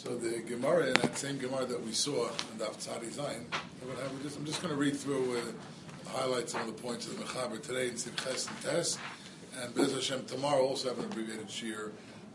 So the Gemara, in that same Gemara that we saw in the Tzadi Zayin, I'm just going to read through highlight some of the points of the Mechaber today in Simches and Tes, and Bez Hashem tomorrow also have an abbreviated shir.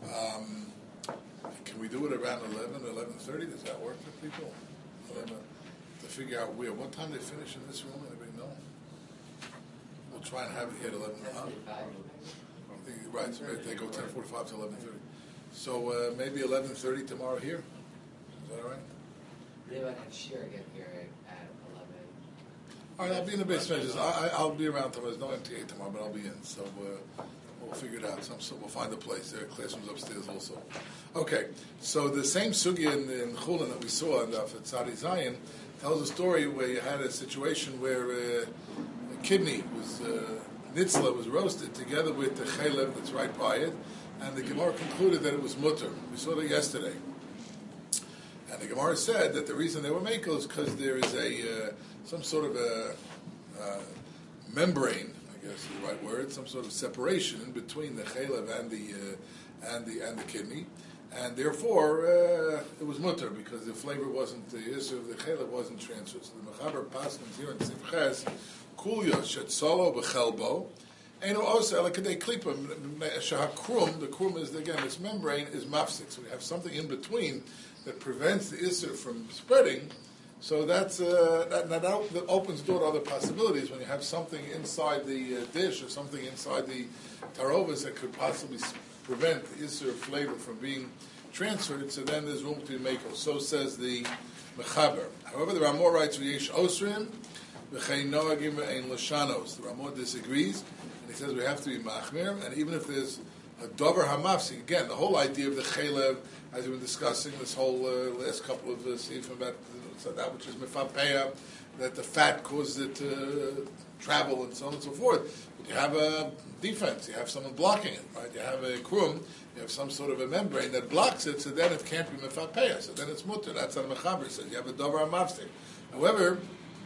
Can we do it around 11 or 11:30? Does that work for people? 11, to figure out where. What time they finish in this room? Anybody know? We'll try and have it here at 11. Right, so they go 10:45 to 11:30. So maybe 11:30 tomorrow here. Is that all right? They might have shir again here at 11. All right, I'll be in the basement. I'll be around tomorrow. There's no MTA tomorrow, but I'll be in. So we'll figure it out. So we'll find a place. There are classrooms upstairs also. Okay, so the same sugya in Chulin that we saw in the Tzadi Zayin tells a story where you had a situation where a kidney was nitzla was roasted together with the chalev that's right by it, and the Gemara concluded that it was mutter. We saw that yesterday. And the Gemara said that the reason they were makel is because there is some sort of a membrane, I guess is the right word, some sort of separation in between the chalev and the kidney, and therefore it was mutter because the flavor wasn't, the issue of the chalev wasn't transferred. So the Mechaber Paskins here in Simches, kulya shetzalo b'chelbo. The krum is, again, this membrane is mafsik. So we have something in between that prevents the isser from spreading. So that opens the door to other possibilities. When you have something inside the dish or something inside the tarovas that could possibly prevent the isser flavor from being transferred, so then there's room to make it. So says the Mechaber. However, the Ramah writes, V'yesh osrim, v'chein noagim v'ein lashanos. The Ramah disagrees. He says we have to be machmir, and even if there's a dover hamafsik, again, the whole idea of the chalev, as we've been discussing this whole last couple of sifim about that which is mifapeya, that the fat causes it to travel and so on and so forth. But you have a defense, you have someone blocking it, right? You have a krum, you have some sort of a membrane that blocks it, so then it can't be mifapeya, so then it's mutter. That's what Mechaber says. You have a dover hamafsik. However,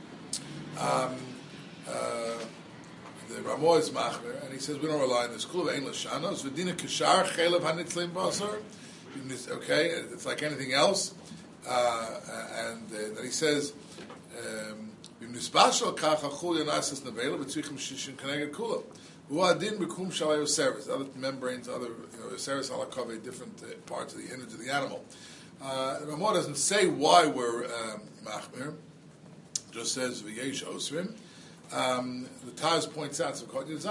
the Ramah is machmer, and he says we don't rely on this. Kula ein lashanos v'dina kishar chelev hanitzlim basar. Okay, it's like anything else, and then he says b'misbashal kacha chulya nasas nevela v'tzrichim shishin kaneged kula. U'adin b'kum shalay oseres. Other membranes, other oseres halakave, different parts of the innards of the animal. The Ramah doesn't say why we're machmer. Just says v'yesh osrim. The Taz points out, because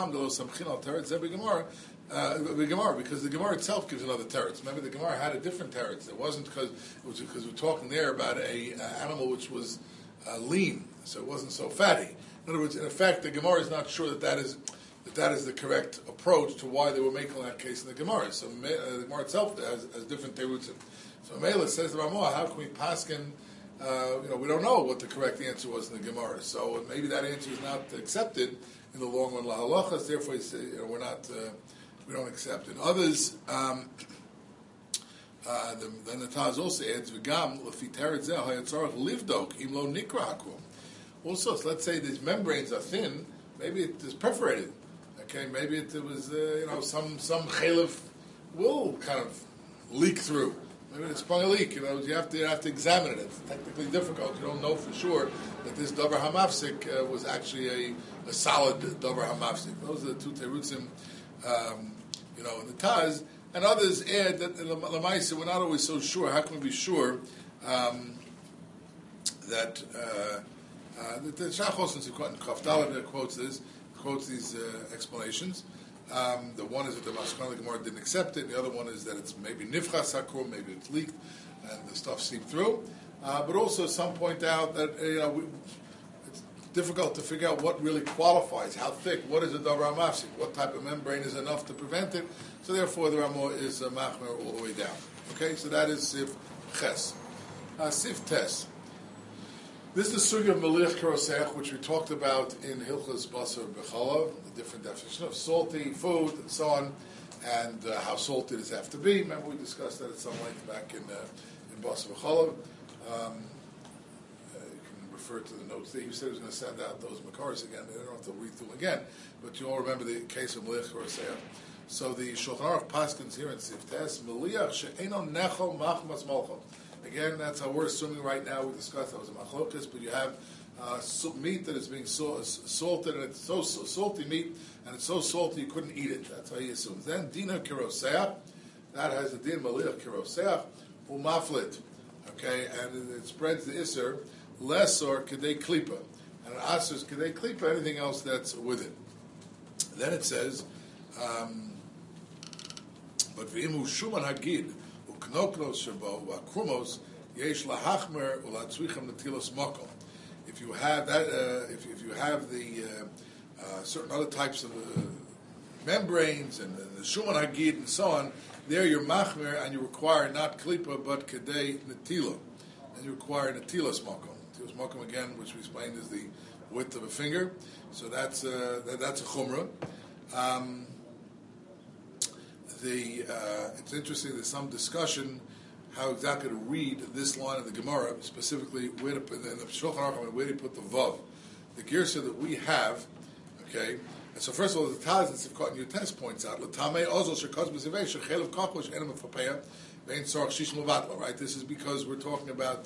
the Gemara itself gives another teretz. Remember, the Gemara had a different teretz. It wasn't because we're talking there about a animal which was lean, so it wasn't so fatty. In other words, in effect, the Gemara is not sure that is the correct approach to why they were making that case in the Gemara. So the Gemara itself has different teretz. So Mela says to Ramah, how can we paskin? We don't know what the correct answer was in the Gemara, so maybe that answer is not accepted in the long run. Lahalachas, therefore, we don't accept it. Others, then the Taz also adds v'gam lefi teretz zeh hayatzarach livdok im lo nikra hakum. Also, so let's say these membranes are thin, maybe it is perforated. Okay, maybe it was some chalev will kind of leak through. Maybe it sprung a leak. You have to examine it. It's technically difficult. You don't know for sure that this davar hamafsik was actually a solid davar hamafsik. Those are the two terutzim, in the Taz. And others add that in the Lamaisa we're not always so sure. How can we be sure that the Shachos and Kaf Daled quotes these explanations. The one is that the Mashkan Gemara didn't accept it, and the other one is that it's maybe nifchas hakur, maybe it's leaked, and the stuff seeped through. But also some point out that it's difficult to figure out what really qualifies, how thick, what is a davar hamafsik, what type of membrane is enough to prevent it. So therefore the Ramah is machmer all the way down. Okay, so that is Sif Ches. Sif Tes. This is the sugya of Melech Karosech, which we talked about in Hilchos Basar B'chalav, the different definition of salty food and so on, and how salty does it have to be. Remember, we discussed that at some length back in Basar B'chalav. You can refer to the notes there. He said he was going to send out those Makaris again. They don't have to read through them again. But you all remember the case of Melech Karosech. So the Shulchan Aruch paskins here in Siftes Meliach she'eno nechol machmas molcho. Again, that's how we're assuming right now. We discussed that was a machlokas, but you have meat that is being salted, and it's so salty meat, and it's so salty you couldn't eat it. That's how he assumes. Then dina kiroseach, that has the din meliach kiroseach umaflit. Okay, and it spreads the iser less or kedei klipa, and it asers kedei klipa anything else that's with it. Then it says, but v'imu shuman hagid uknoknos shabo u'akrumos yesh lahachmer u'latzrichem netilos mokom. If you have that, if you have the certain other types of membranes and the shuman hagid and so on, there you're machmer and you require not klipa but kedei netila, and you require netilos mokom. Netilos mokom again, which we explained is the width of a finger. So that's a chumrah. It's interesting. There's some discussion how exactly to read this line of the Gemara, specifically where to put in the Shulchan Aruch, where to put the vav. The girsa that we have, okay. And so first of all, the Taz that Sivkot in your test points out, L'tamei ozol shekos b'zivei shechel of kochosh enem v'fapeya vein tzorach shishim levatlo. Right. This is because we're talking about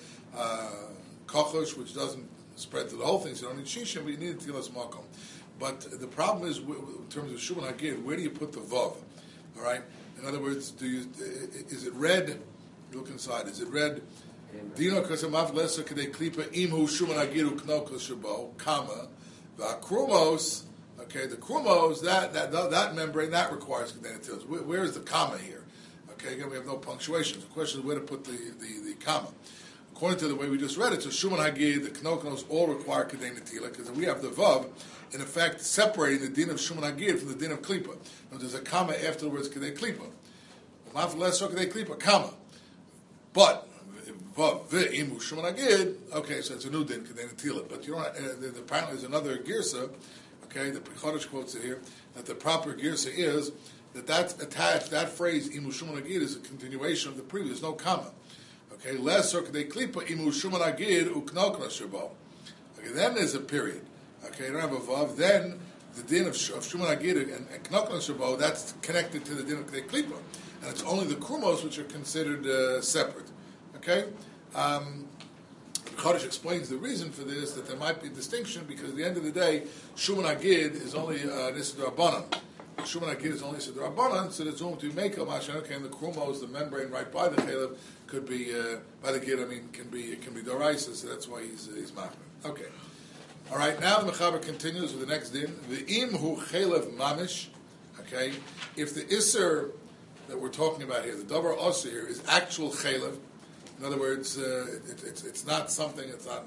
kochosh, which doesn't spread to the whole thing. So you don't need shishim, but you need tilas makom. But the problem is, in terms of Shuman Hagid, where do you put the vav? All right. In other words, is it red? You look inside. Is it red? Dino kasamav lesser kedei klipa imhu Shuman Hagid ukno kashabo kama v'akrumos. Okay, the krumos that membrane that requires kedei netilas. Where is the comma here? Okay, again we have no punctuation. The question is where to put the comma. According to the way we just read it, so Shuman Hagid, the Knoknos all require Kedei Netila, because we have the Vav, in effect, separating the din of Shuman Hagid from the din of Klipa. Now, there's a comma after the words Kedei Klipa. Not less so Kedei Klipa, comma. But, Vav, Ve'imu Shuman Hagid, okay, so it's a new din, Kedei Netila. But you don't apparently there's another Girsa, okay, the Chodesh quotes it here, that the proper Girsa is that's attached, that phrase, Imu Shuman Hagid, is a continuation of the previous, no comma. Okay, less or kedei klipa imu shuman hagid uknokna shabo. Okay, then there's a period. Okay, you don't have a vav. Then the din of shuman hagid and knokna shabo, that's connected to the din of kedei klipa, and it's only the krumos which are considered separate. Okay, Chodesh explains the reason for this, that there might be a distinction because at the end of the day, shuman hagid is only nisad rabbanan. Shuman hagid is only nisad rabbanan, so there's room to make a mashan. Okay, and the krumos, the membrane right by the chalev, could be by the gid. I mean, it can be doraisa, so that's why he's machmer. Okay, all right. Now the mechaber continues with the next din. The im hu chalev mamish. Okay, if the iser that we're talking about here, the davar osir here, is actual chalev. In other words, it's not something. It's not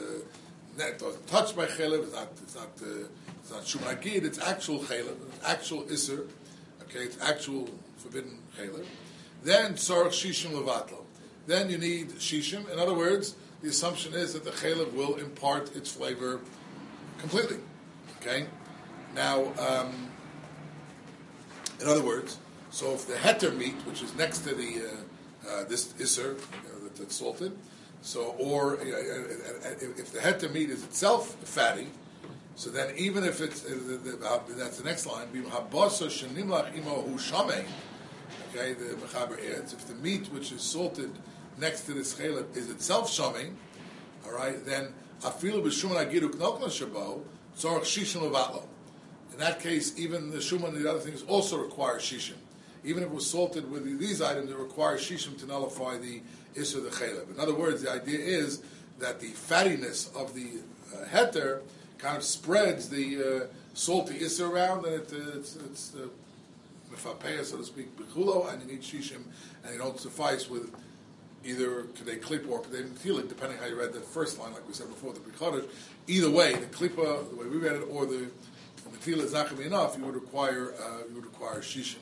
touched by chalev. It's not shuman hagid. It's actual chalev. It's actual iser. Okay, it's actual forbidden chalev. Then tzarich shishim levatlo. Then you need shishim. In other words, the assumption is that the chalev will impart its flavor completely. Okay? Now, in other words, so if the heter meat, which is next to the this iser that's salted, so or if the heter meat is itself fatty, so then even if it's that's the next line, habasa shenimlach imo hu shamei. Okay, the mechaber adds, if the meat which is salted next to this chalev is itself shamei, all right, then afilu b'shuman hagid uknokna shabo tzorach shishim levatlo. In that case, even the shuman and the other things also require shishim. Even if it was salted with these items, it requires shishim to nullify the isur the chalev. In other words, the idea is that the fattiness of the heter kind of spreads the salty isur around, and it's mefapeya, so to speak, b'chulo, and you need shishim, and you don't suffice with either kedei klipa or kedei netila, depending how you read that first line, like we said before, the Chodesh. Either way, the klipa, the way we read it, or the netila is not going to be enough. You would require shishim.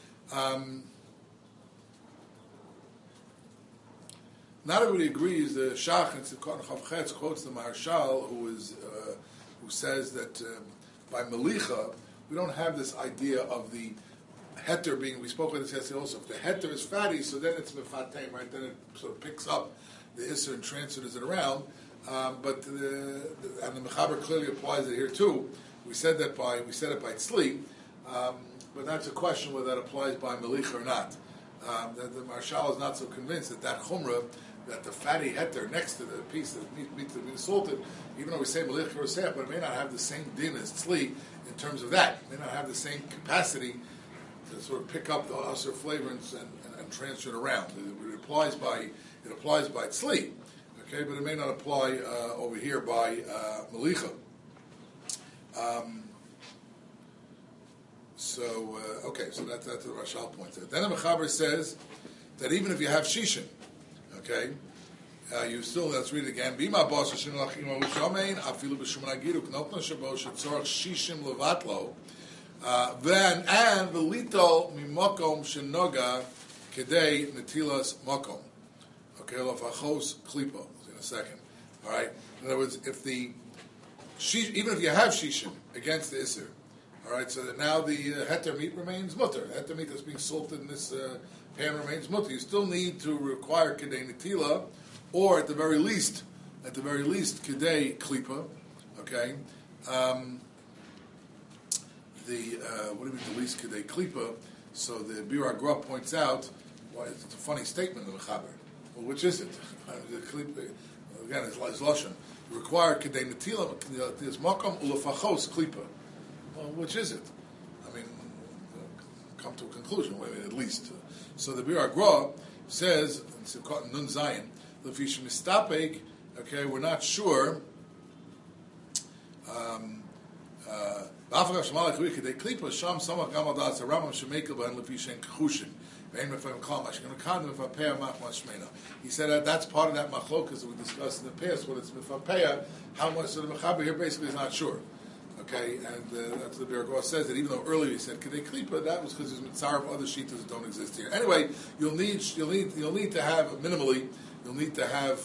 Not everybody agrees. The Shach and Sivkot Chavchetz quotes the Maharshal, who says that by melicha we don't have this idea of the heter being. We spoke about this yesterday also. If the heter is fatty, so then it's mefatem, right? Then it sort of picks up the isser and transfers it around. But the Mechaber clearly applies it here too. We said it by tzli. but that's a question whether that applies by Melicha or not. The Marshal is not so convinced that Chumrah, that the fatty heter next to the piece that meat to be salted, even though we say Melicha or Seach, but it may not have the same din as Tzli in terms of that. It may not have the same capacity to sort of pick up the Asr flavor and transfer it around. It applies by Tzli, okay, but it may not apply over here by Melicha. So that's what Rashal points out. Then the Mechaber says that even if you have Shishim, okay, you still, let's read it again. Bima bos Hashem lachim avishamein afilu b'shuman agiru knotna shabo shetzorach Shishim levatlo. Then and velito mimokom shenoga kedei netilas mokom. Okay, lafachos klipo. In a second. All right. In other words, if the even if you have Shishim against the Isser, all right, so that now the heter meat remains mutter. Heter meat that's being salted in this pan remains mutter. You still need to require kedei netila, or at the very least, kedei klipa. Okay, what do you mean the least kedei klipa? So the Bir Agra points out, it's a funny statement of the Mechaber. Well, which is it? The klipa again is lashon. You require kedei netila, there's makom ulafachos klipa. Well, which is it? I mean, come to a conclusion, at least. So the Bir Agra says, in Nun Zayin, Lefish Mistapek, okay, we're not sure. He said that's part of that machlokas that we discussed in the past, what it's mifapeya, how much, so the Mechaber here basically is not sure. Okay, and that's what the Bir Agra says, that even though earlier he said kedei klipa, that was because there's mitzvah of other shitas that don't exist here. Anyway, you'll need to have minimally, you'll need to have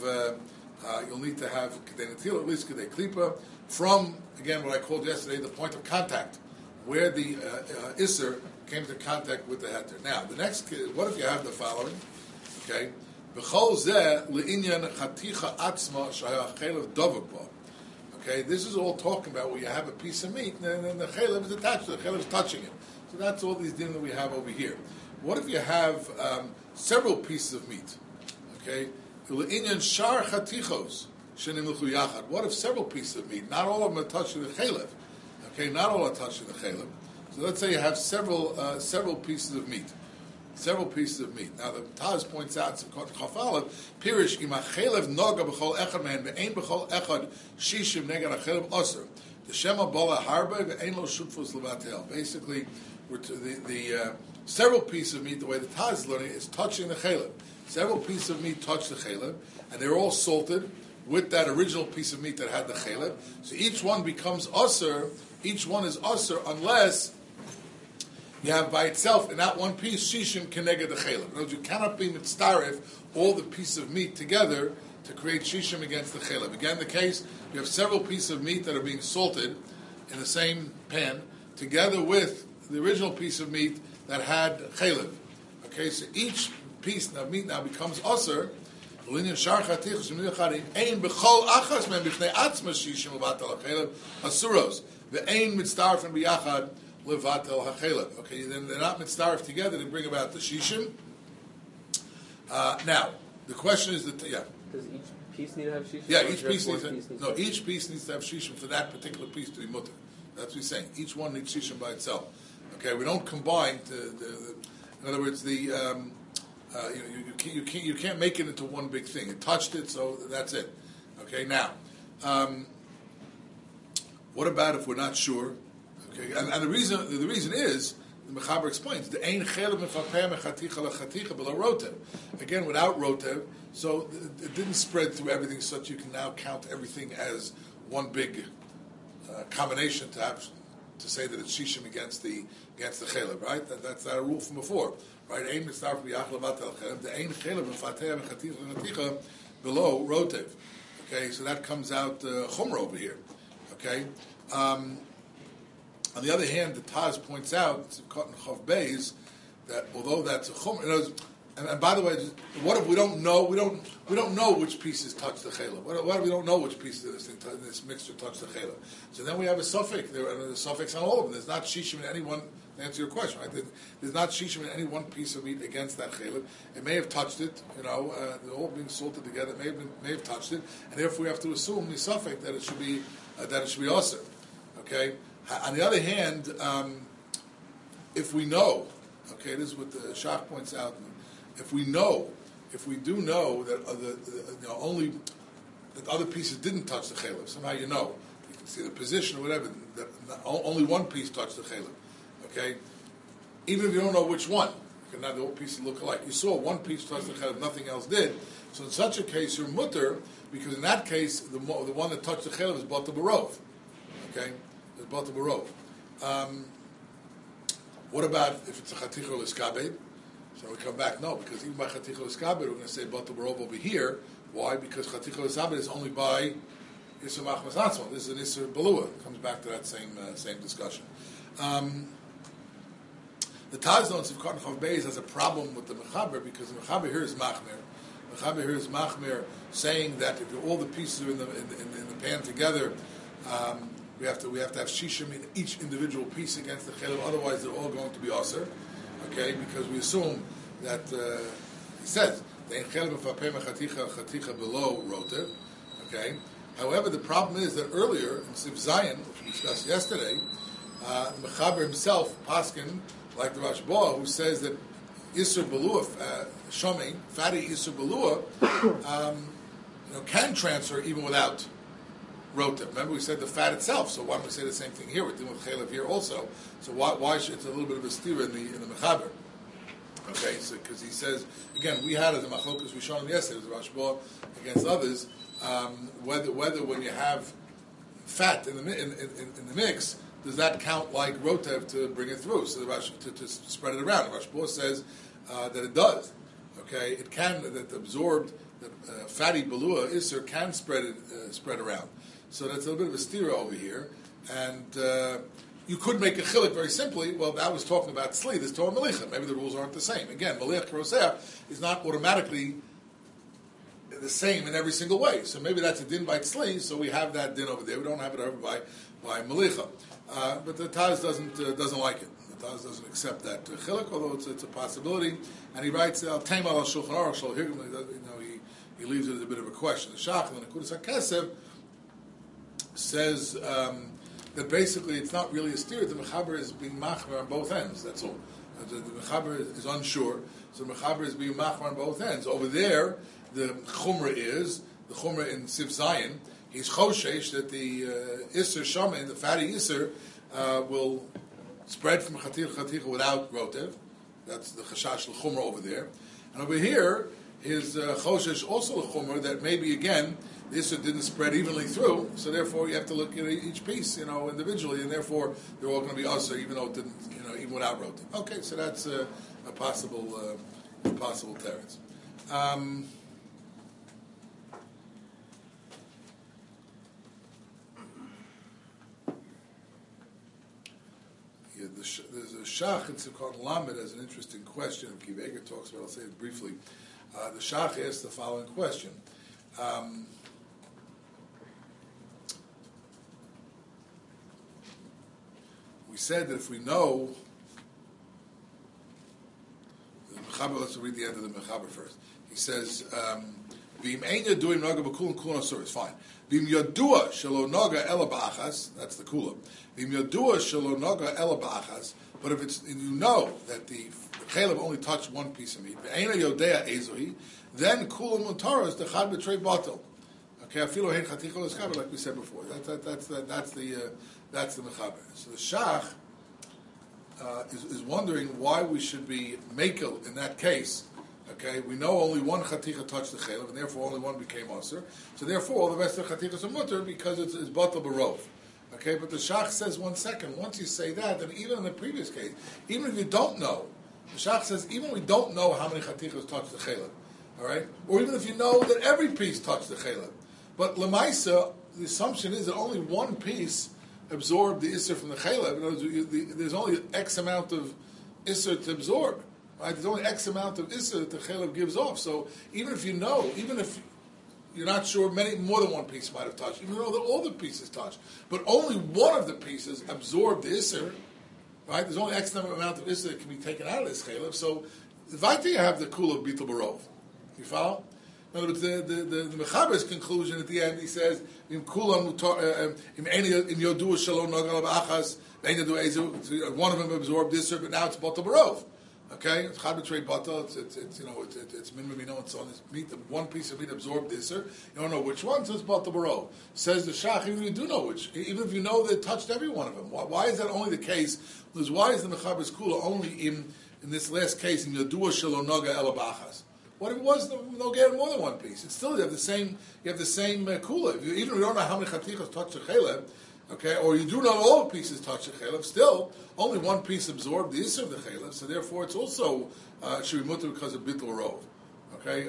kedei netila, at least kedei klipa, from again what I called yesterday the point of contact, where the isser came to contact with the heter. Now, the next, what if you have the following? Okay, b'chol zeh le'inyan chaticha atzma shaya chelev dovek bo. Okay, this is all talking about where you have a piece of meat and then the chelev is attached to it, the chelev is touching it. So that's all these din that we have over here. What if you have several pieces of meat? Okay, le'inyan shar chatichos shenim l'chu yachad. What if several pieces of meat? Not all of them are touching the chelev. Okay, not all are touching the chelev. So let's say you have several pieces of meat. Several pieces of meat. Now the Taz points out some chafalav pirish ima chelev noga b'chol echad man ve'ein b'chol echad shishim negad achelev oser. The shema bala harba ve'ein lo shutfus levatel. Basically, the several pieces of meat, the way the Taz is learning, is touching the chelev. Several pieces of meat touch the chelev, and they're all salted with that original piece of meat that had the chelev. So each one becomes oser. Each one is oser unless you have by itself in that one piece shishim keneged the chelev. In other words, you cannot be mitzdarif all the pieces of meat together to create shishim against the chelev. Again, the case you have several pieces of meat that are being salted in the same pan together with the original piece of meat that had chelev. Okay, so each piece of meat now becomes aser. L'inyan shar chatichos ein b'chol achas men b'fnei atzma shishim levatal chelev asuros ve'ein mitzdarfen b'yachad levatel hachelev. Okay, then they're not mitzdaref together to bring about the shishim. Now, the question is that does each piece need to have shishim? Yeah, each piece needs to have shishim for that particular piece to be mutter. That's what he's saying. Each one needs shishim by itself. Okay, we don't combine. In other words, you can't make it into one big thing. It touched it, so that's it. Okay, now, what about if we're not sure? Okay, and the reason is the Mechaber explains the ein chelev mefapeh mechaticha lechaticha below rotev. Again, without rotev, so it didn't spread through everything, so that you can now count everything as one big combination to say that it's shishim against the chelev, right? That's not a rule from before, right? Ein mitzdarf b'yach levatel chelev. The ein chelev mefapeh mechaticha lechaticha below rotev. Okay, so that comes out chumra over here. Okay. On the other hand, the Taz points out, it's caught in Chav Beis, that although that's a chumrah, and by the way, what if we don't know? We don't know which pieces touch the chelev. What if we don't know which pieces of this mixture touch the chelev? So then we have a suffix. There are suffix on all of them. There's not shishim in any one To answer your question, right? There's not shishim in any one piece of meat against that chaylev. It may have touched it, they're all being salted together. It may have touched it, and therefore we have to assume the suffix that it should be osir. Okay. On the other hand, if we know, okay, this is what the Shach points out. If we do know that only that other pieces didn't touch the chaylev, somehow you can see the position or whatever. That only one piece touched the chaylev. Okay, even if you don't know which one, because now the whole pieces look alike. You saw one piece touch the chaylev, nothing else did. So in such a case, you're mutter, because in that case, the one that touched the chaylev is bata barov. Okay, it's bata barov. What about if it's a chaticha or iskabed? So we come back, no, because even by chaticha or iskabed, we're going to say bata barov over here. Why? Because chaticha or iskabed is only by isur machmas atzma. This is an isur balua. Comes back to that same discussion. The Taz on Sivkot Chav Beis has a problem with the Mechaber because the Mechaber here is Machmer. Mechaber here is Machmer saying that if all the pieces are in the pan together, we have to have shishim in each individual piece against the chaylev. Otherwise, they're all going to be aser. Okay, because we assume that he says the chaylev v'fapeh chaticha below rotev. Okay. However, the problem is that earlier in Siv Zayin, which we discussed yesterday, the Mechaber himself, Paskin, like the Rashba, who says that Isur Balua, Shomei, fatty Isur Balua, can transfer even without Rota. Remember, we said the fat itself, so why don't we say the same thing here? We're dealing with Chaylev here also. So why should it's a little bit of a steer in the Mechaber? Okay, so because he says, again, we had as a Machlokas we showed him yesterday, as a Rashba against others, whether when you have fat in the mix, does that count like rotev to bring it through? So to spread it around. The Rashba says that it does. Okay, it can that absorbed the fatty balua iser can spread around. So that's a little bit of a steer over here, and you could make a chilik very simply. Well, that was talking about tzli. This Torah melicha. Maybe the rules aren't the same. Again, meliach roseh is not automatically the same in every single way. So maybe that's a din by tzli. So we have that din over there. We don't have it over by melicha. But the Taz doesn't like it. The Taz doesn't accept that chilik, although it's a possibility. And he writes al Taim al Shulchan Aruch. He leaves it as a bit of a question. The Shach and the Nekudas HaKesev says that basically it's not really a steer. The Mechaber is being machmer on both ends. That's all. The Mechaber is unsure, so the Mechaber is being machmer on both ends. Over there, the Chumrah in Siv Zayin. He's choshesh that the Isser Shaman, the fatty Isser, will spread from chaticha without rotev. That's the chashash l'chumra over there. And over here, his choshesh also l'chumra that maybe again the Isser didn't spread evenly through. So therefore, you have to look at each piece, individually, and therefore they're all going to be usher even though it didn't, even without rotev. Okay, so that's a possible teretz. There's a Shach in Sivkot Lamed has an interesting question. Kiv Eger talks about. I'll say it briefly. The Shach asks the following question: we said that if we know the Mechaber, let's read the end of the Mechaber first. He says, "V'im eina doing naga b'kulin kulin asur." It's fine. V'im yadua shelo naga ela ba'achas. That's the kula. V'im yadua shelo naga ela ba'achas. But if it's and you know that the chaylev only touched one piece of meat, v'eina yodea ezohi, then kula mutara is the chad b'trei batel. Okay, afilo hein chaticha l'skaber, like we said before. That's the mechaber. So the shach is wondering why we should be mekel in that case. Okay, we know only one chaticha touched the chaylev, and therefore only one became aser. So therefore, all the rest of the chatichas are mutter because it's batel barov. Okay, but the Shach says 1 second. Once you say that, then even in the previous case, even if you don't know, the Shach says even we don't know how many chatichas touched the chaylev, all right, or even if you know that every piece touched the chaylev, but lemaisa, the assumption is that only one piece absorbed the isser from the chaylev. In other words, there's only X amount of isser to absorb. Right? There's only X amount of isser that the chaylev gives off. So even if you know, even if you're not sure, more than one piece might have touched, even though all the pieces touched, but only one of the pieces absorbed the isser, right? There's only X number amount of Issa that can be taken out of this Chalev, so Vaita you have the Kula of Bitul Barov. You follow? In other words, the Mechaber's conclusion at the end, he says, "Im Kula im Yodua Shalom Nogal Achas, one of them absorbed this, but now it's Bitul Barov." Okay, it's chad b'trei bata. It's minimum. You know, it's on this meat. One piece of meat absorbed this, or you don't know which one. So it's bata baro. Says the shach. Even if you do know which, even if you know they touched every one of them, why is that only the case? Because why is the mechaber's kula only in this last case in yadua shelo naga elabachas? What if it was no get more than one piece? It's still you have the same kula. Even if you don't know how many chatichas touch the cheleb. Okay, or you do not all pieces touch the chalev. Still, only one piece absorbed the issue of the chalev, so therefore it's also should be mutter because of bittul rov. Okay,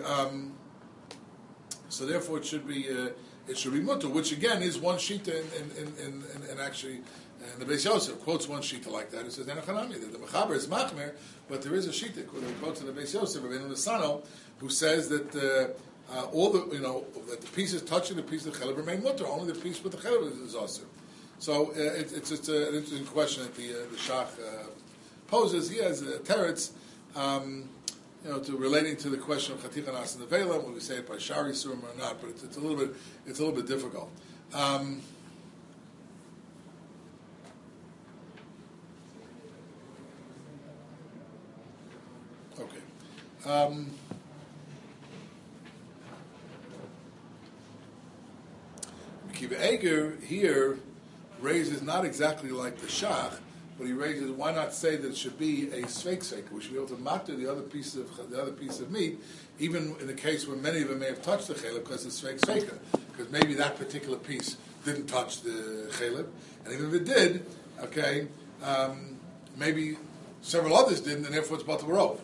so therefore it should be mutter, which again is one shita in actually. And the Beis Yosef quotes one shita like that. It says Nenachanami that the mechaber is machmer, but there is a shita that quotes in the Beis Yosef Rabbeinu Nasano who says that all the that the pieces touching the piece of the chalev remain mutter. Only the piece with the chalev is also. So it's an interesting question that the Shach poses. He has teretz, to relating to the question of Chaticha Nas and the Vela, when we say it by Shari Surim or not, but it's a little bit difficult. Okay. Kiva Eger here raises not exactly like the Shach, but he raises why not say that it should be a sveik sveik? We should be able to matter the other piece of meat, even in the case where many of them may have touched the chaleb because it's sveik sveika, because maybe that particular piece didn't touch the chaleb, and even if it did, okay, maybe several others didn't, and therefore it's batal rov.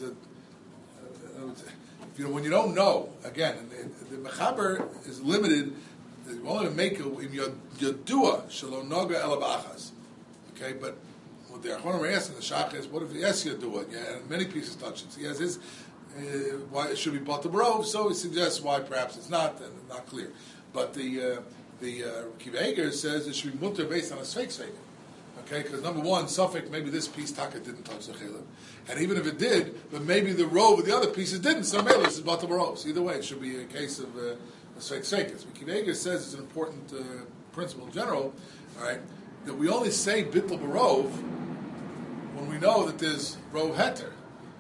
When you don't know, again, the mechaber is limited. You only make it in your dua shalom naga elabachas. Okay, but what the Achronim are asking the Shach is, what if he asks you to do it? Yeah, and many pieces touch it. So he has his why it should be bata barov. So he suggests why perhaps it's not, and not clear. But the Kiva Eger says it should be mutter based on a sveik sveik. Okay, because number one, suffix maybe this piece taka didn't touch the chiluk, and even if it did, but maybe the rov of the other pieces didn't. So maybe this is bata barov. So either way, it should be a case of sveik sveikas. Kiva Eger says it's an important principle in general. All right. That we only say bittul barov when we know that there's rov heter.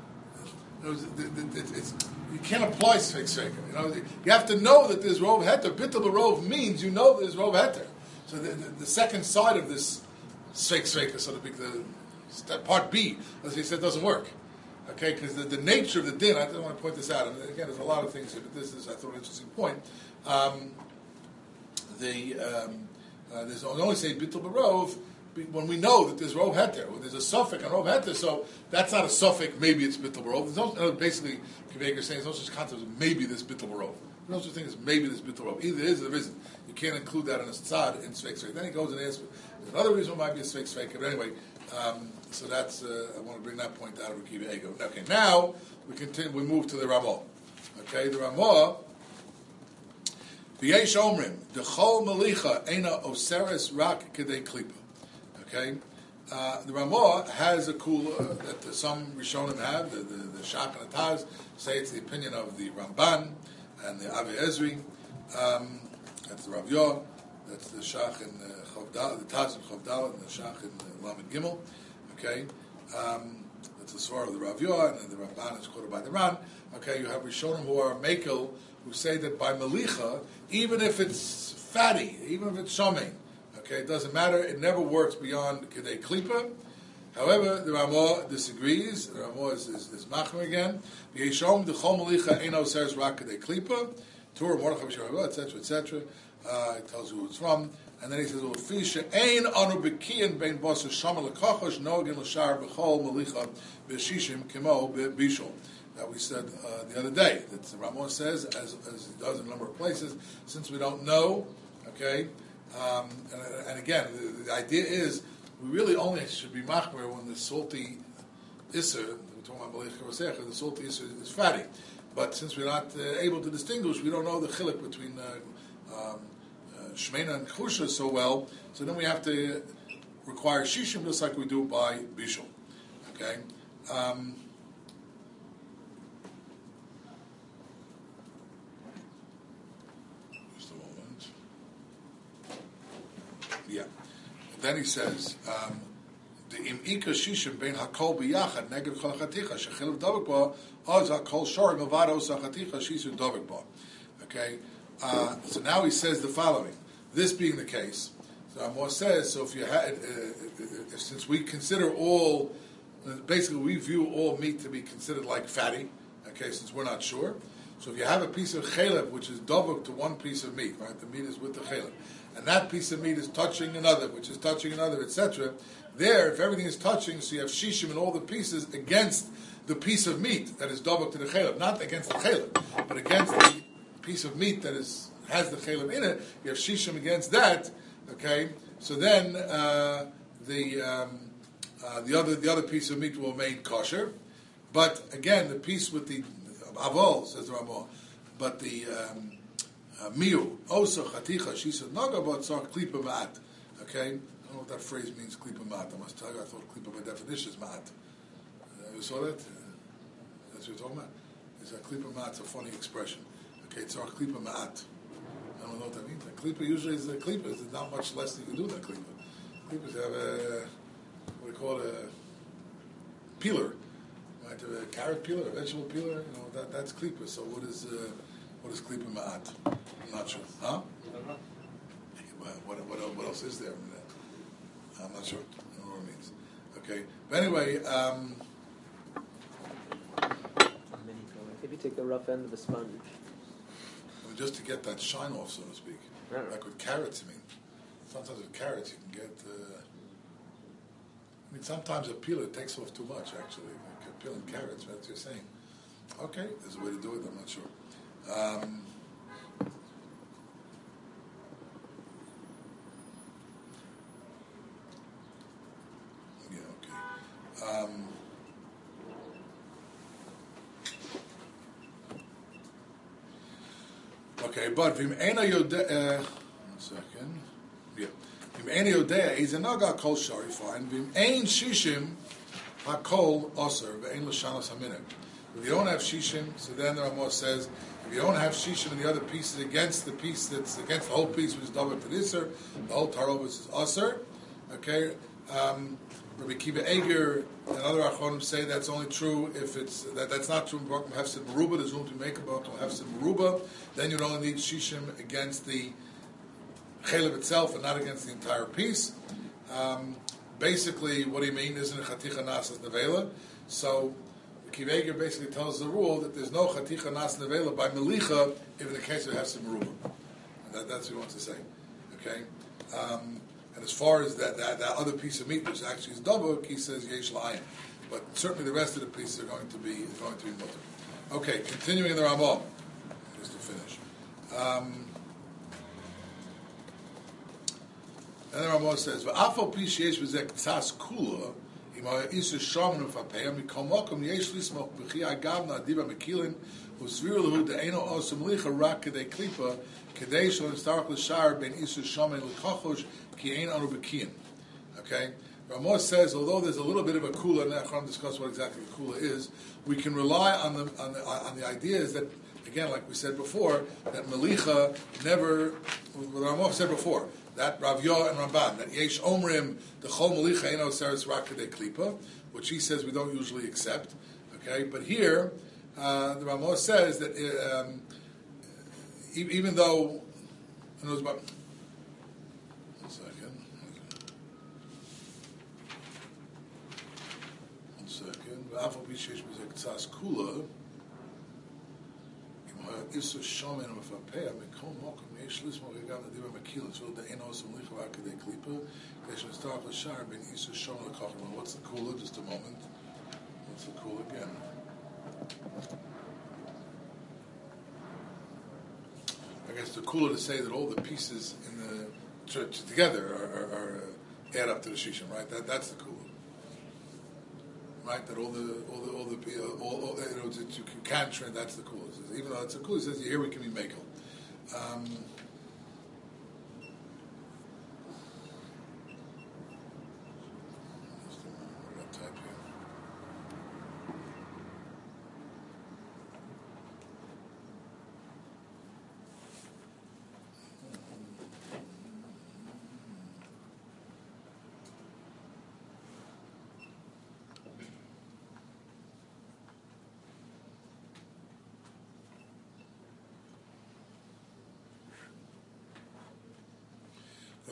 You can't apply sveik sveika. You have to know that there's rov heter. Bittul barov means you know there's rov heter. So the second side of this sveik sveika, so to speak, the part B, as he said, doesn't work. Okay, because the nature of the din. I don't want to point this out. And again, there's a lot of things here, but this is, I thought, an interesting point. There's only say bittul barov when we know that there's rov heter, when there's a suffix on rov heter, so that's not a suffix. Maybe it's bittul barov. There's basically, Kiva Eger is saying there's no such concept as maybe this bittul barov. There's no such thing as maybe this bittul barov. Either there is or there isn't. You can't include that in a tzad in sveik sveik. Then he goes and asks, there's another reason why it might be a sveik sveik. But anyway, so that's I want to bring that point out of Kiva Eger. Okay, now we continue. We move to the Ramah. Okay, the Ramah. V'yesh omrim dechol malicha eina oseres rak kedei klipa. Okay, the Ramah has a kula that some Rishonim have. The Shach and the Taz say it's the opinion of the Ramban and the Avi Ezri. That's the Rav Yah. That's the Shach in Chovdal, the Taz in Chovdal, and the Shach in Lamed Gimel. Okay, that's the Svar of the Rav Yah, and the Ramban is quoted by the Ran. Okay, you have Rishonim who are Mekel, who say that by Malicha, even if it's fatty, even if it's shomein, okay, it doesn't matter, it never works beyond Kedei Klipa. However, the Ramah disagrees. The Ramah is Machmer again. V'yeshom d'chol Malicha eino seres rak Kedei Klipa. Torah, Mordechai, B'Shem, etc., etc. It tells you who it's from. And then he says, Fisha ein anu bekiyan bein basa shama l'kachosh nogin l'shar b'chol Malicha b'shishim kimo b'bishol. That we said the other day, that the Ramah says, as he does in a number of places, since we don't know, okay, and again, the idea is, we really only should be machmer when the salty isser, we're talking about Malich Karosecha, the salty isser is fatty. But since we're not able to distinguish, we don't know the chiluk between Shmeina and Chusha so well, so then we have to require shishim just like we do by bishul. Okay. Just a moment. Yeah. Then he says, the im ika shishim bein hakol biyachad neged chol chaticha shechil davik ba oz hakol shor mavado sachaticha shisu davik ba. Okay, so now he says the following. This being the case, so Amos says, so if you had, since we consider all, basically we view all meat to be considered like fatty. Okay, since we're not sure. So if you have a piece of chaleb which is davik to one piece of meat, right? The meat is with the chaleb, and that piece of meat is touching another, which is touching another, etc. There, if everything is touching, so you have shishim in all the pieces against the piece of meat that is davik to the chaleb, not against the chaleb, but against the piece of meat that has the chaleb in it. You have shishim against that. Okay, so then the other piece of meat will remain kosher. But again, the piece with the avol, says the Ramah, but the miu osa chaticha, she said naga but saw klipa ma'at. Okay, I don't know what that phrase means. Klipa ma'at. I must tell you, I thought klipa by definition is ma'at. You saw that? That's what you're talking about. Is that klipa ma'at's a funny expression? Okay, it's our klipa ma'at. I don't know what that means. A klipa usually is a klipa. There's not much less that you can do than klipa. Klipas have a what we call a peeler. Right, a carrot peeler, a vegetable peeler, that's klipa. So what is klipa ma'at? I'm not sure. Huh? What else is there? I'm not sure. I don't know what it means. Okay, but anyway, maybe take the rough end of the sponge. Just to get that shine off, so to speak. Like with carrots, sometimes with carrots you can get. Sometimes a peeler takes off too much. Actually, like peeling carrots. That's what you're saying. Okay, there's a way to do it. I'm not sure. Okay. Okay, but vim ena yodeh. 1 second. Yeah. Vim ena yodeh is a naga kol shari fine. Vim ein shishim hakol oser ve'ein l'shanos haminim. If you don't have shishim, so then the Ramah says, if you don't have shishim and the other pieces against the piece that's against the whole piece, which is davik to the iser, the whole tarovis is oser. Okay. Rabbi Kiva Eger and other Achronim say that's only true if it's that's not true in Baruch Hefsid Meruba. There's room to make a Baruch Hefsid Meruba. Then you'd only need shishim against the chalev itself and not against the entire piece. Basically, what do you mean? Isn't a chaticha nasas nevela? So Kiva Eger basically tells the rule that there's no chaticha nas nevela by melicha if in the case of Hefsid Meruba. That's what he wants to say. Okay. And as far as that other piece of meat, which actually is davuk, he says yesh la'ayin. But certainly the rest of the pieces are going to be mutter. Okay, continuing in the Ramah, just to finish. And the Ramah says, "V'afal pi sheyesh b'zeh k'tzas kula, im ha'isur shaman u'fapeya, mikol mokum yesh lismoch b'chi agavna adiva mekilin, u'sviru lehu de'eno osam licha rak kedei klipa, kedei shal nistarach l'shar ben isur shaman l'kachosh, okay, Ramah says although there's a little bit of a kula, and I'll discuss what exactly the kula is, we can rely on the idea is that again, like we said before, that melicha never. What Ramah said before that Rav Yah and Ramban that yesh omrim the chol melicha eno seres rak kedei klipa, which he says we don't usually accept. Okay, but here the Ramah says that even though it was about. Afal bishesh b'zeh k'tzas kula, im ha'isur shomen u'fapeya mikol mokum yesh lismo v'gam nadiva mekilin so the ein osam licha rak kedei klipa kesh nistarach l'shar ben isur shomen l'kachon. What's the kula? Just a moment. What's the kula again? I guess the kula to say that all the pieces in the church together are add up to the shishim, right? That's the kula. Right, that all that you can trend. That's the cool. Even though it's a cool, he says here we can be makel.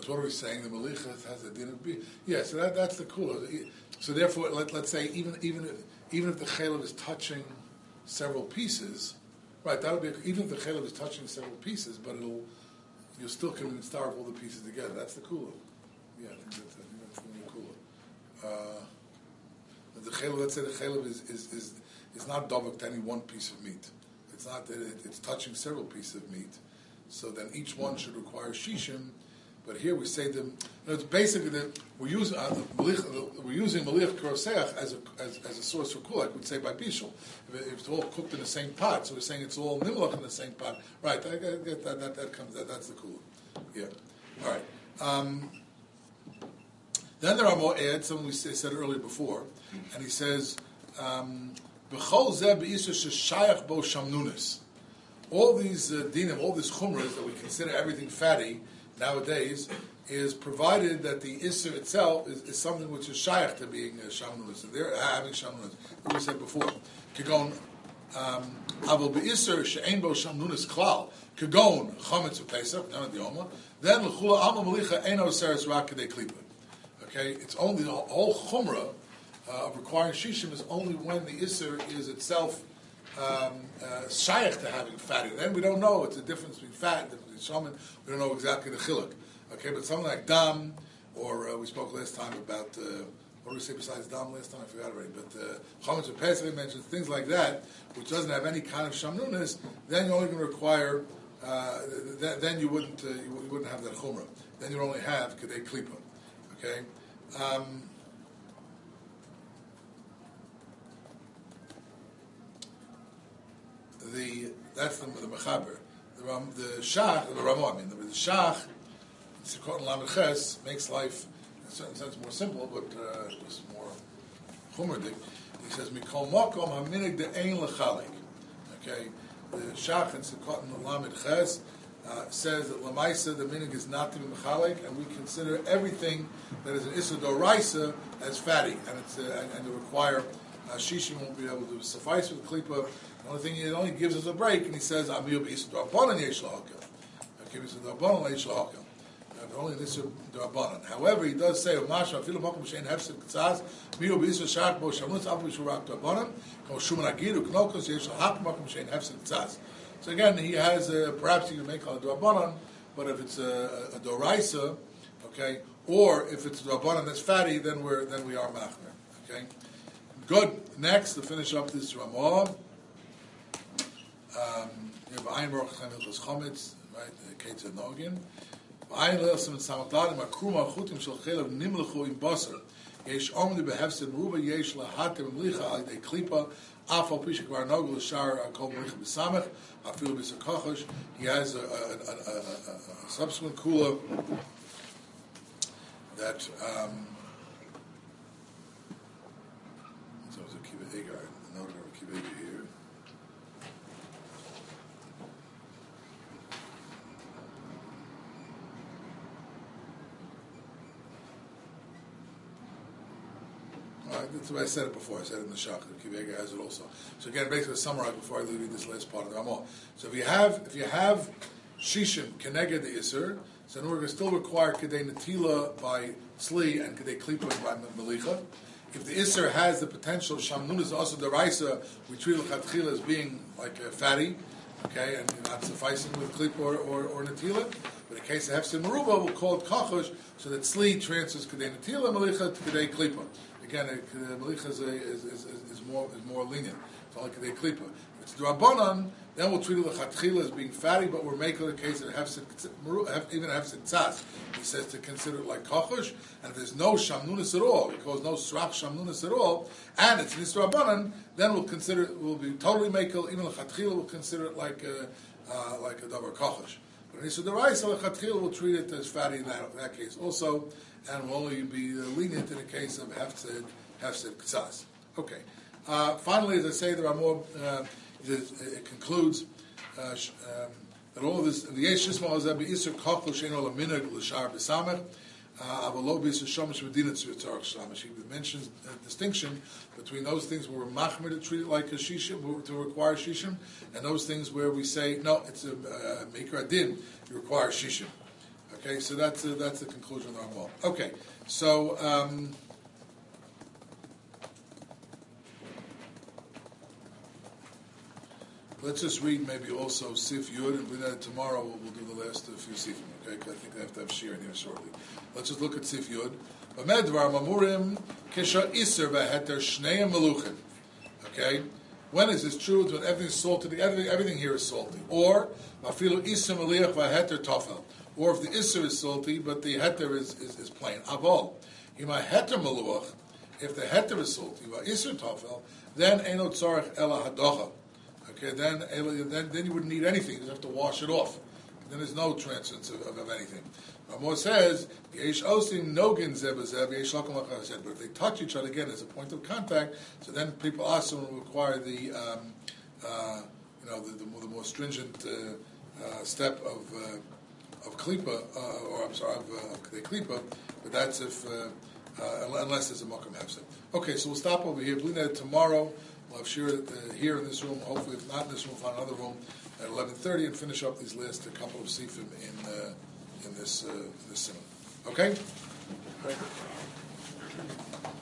So what are we saying? The malicha has a din of b. Yeah, so that's the kula. So therefore, let's say even if the chaylev is touching several pieces, right? That would be even if the chaylev is touching several pieces, but you still can starve all the pieces together. That's the kula. Yeah, I think that's the kula. The chaylev, let's say the chaylev is not dovek to any one piece of meat. It's not that it's touching several pieces of meat. So then each one should require shishim. But here we say them. It's basically that we're using malich kroseach as a source for kula. I would say by bishul. If it's all cooked in the same pot, so we're saying it's all nimlach in the same pot. Right? I get that. That comes. That's the kula. Yeah. All right. Then there are more ads. Something we said earlier before, and he says, "B'chol zeh be'isur sheshayach bo shamnunis." All these dinim, all these chumras that we consider everything fatty nowadays, is provided that the isser itself is something which is shayach to being shamnunis. And they're having shamnunis. As we said before, kagon avol be'isser she'ein bo shamnunis klal kagon chametz v'pesach not the oma. Then l'chula alma malicha eino seres rak kadei klipa. Okay, it's only the whole chumrah of requiring shishim is only when the isser is itself shayach to having fatty. Then we don't know. It's a difference between fat, difference between shaman. We don't know exactly the chiluk. Okay, but something like dam, or we spoke last time about what do we say besides dam last time? I forgot already. But chametz or pesach mentions things like that, which doesn't have any kind of shamnunis. Then you're only going to require. Then you wouldn't have that chumrah. Then you only have kedei klipa. Okay. That's the mechaber. The shach, the Ramah. I mean, the shach, Sukkot and Lamed Ches makes life in a certain sense more simple, but just more chumradik. He says, "Mikol makom haminig de'ein lechalik." Okay, the shach and Sukkot and Lamed Ches says that lamaisa the minig is not to be mechalik, and we consider everything that is an issa doraisa as fatty, and it's and to require shishim won't be able to suffice with klipa. The only thing it only gives us a break, and he says amiyah be'issa dorabanan yesh lahakel. Okay, be'issa dorabanan yesh lahakel. Only this dorabanan. However, he does say umasha afilu makom shein hefsed k'tzaz miyah be'issa shach bo shamnus afilu shurak dorabanan kol shuman agir uknokos yesh lahak makom shein hefsed k'tzaz. So again, he has perhaps you can make on a dorabanan, but if it's a doraisa, okay, or if it's a dorabanan that's fatty, then we are machmer. Okay, good. Next, to finish up this Ramah, you have Ayin Baruch Chaim Hilchos Chometz, right? Ketzad Nogin. Ayin Leilsim and Samatadim Akruma Chutim Shel Chelav Nimlechu Im Basar. Yesh Omni Behefsed Meruba Yesh Lahatim Mlicha Al Yidei Klipa. Afal Pishak Var Nogel L'Shar Kol Mlicha B'Samech. Afilu B'Sakochosh. He has a subsequent kula that so it's a Kiva Egar. Noted over Kiva Egar here. That's why I said it before. I said it in the Shach. The Kivega has it also. So again, basically to summarize before I leave this last part of the Ramah. So if you have shishim keneged the iser, so then we're going to still require kedei netila by tzli and kedei klipa by melicha. If the iser has the potential shamnunas also deraisa, we treat lechatchila as being like a fatty, okay, and not sufficing with klipa or netila. But in case of hefsed meruba, we'll call it kachush, so that tzli transfers kedei netila melicha to kedei klipa. Again, melicha is more lenient. It's only kedei klipa. If it's drabanan, then we'll treat it lechatchila as being fatty, but we're making the case that even hefsed tzaz. He says to consider it like kachush, and if there's no shamnunis at all, because no srach shamnunis at all, and it's nisrabanan, then we'll be totally makel. Even lechatchila will consider it like a davar kachush. But in the Raisa lechatchila will treat it as fatty in that case also, and will only be lenient in the case of hefsed k'tzas. Okay. Finally, as I say, there are more. It concludes that all of this. The yesh shishma hazeh beisur kachol sheino laminag l'shar b'samech avalo beisur shamash medina tzvitzarach shamash. He mentions a distinction between those things where we're machmir to treat it like a shishim, to require shishim, and those things where we say no, it's a mikra din. You require shishim. Okay, so that's the conclusion of the Ramah. Okay, so let's just read maybe also Sif Yud, and tomorrow we'll do the last few Sifim. Okay, 'cause I think I have to have Shir in here shortly. Let's just look at Sif Yud. Okay, when is this true? It's when everything's salty. Everything here is salty. Or afilu isim aliyach v'heter tofel. Or if the iser is salty, but the heter is plain. Avol. Ima heter maluach. If the heter is salty, v'iser tofel, then eno tzarech ela hadocha. Okay, then you wouldn't need anything. You just have to wash it off. Then there's no transference of anything. Ramah says, "Yesh osim nogin zebezev, yesh lakom lachazed." But if they touch each other again as a point of contact, so then people also require the the more stringent step of klipa, of the klipa. But that's if unless there's a makom hefsek. Okay, so we'll stop over here. Blina tomorrow. We'll have Shir here in this room. Hopefully, if not in this room, we'll find another room at 11:30 and finish up these last couple of sifim in this cinema. Okay.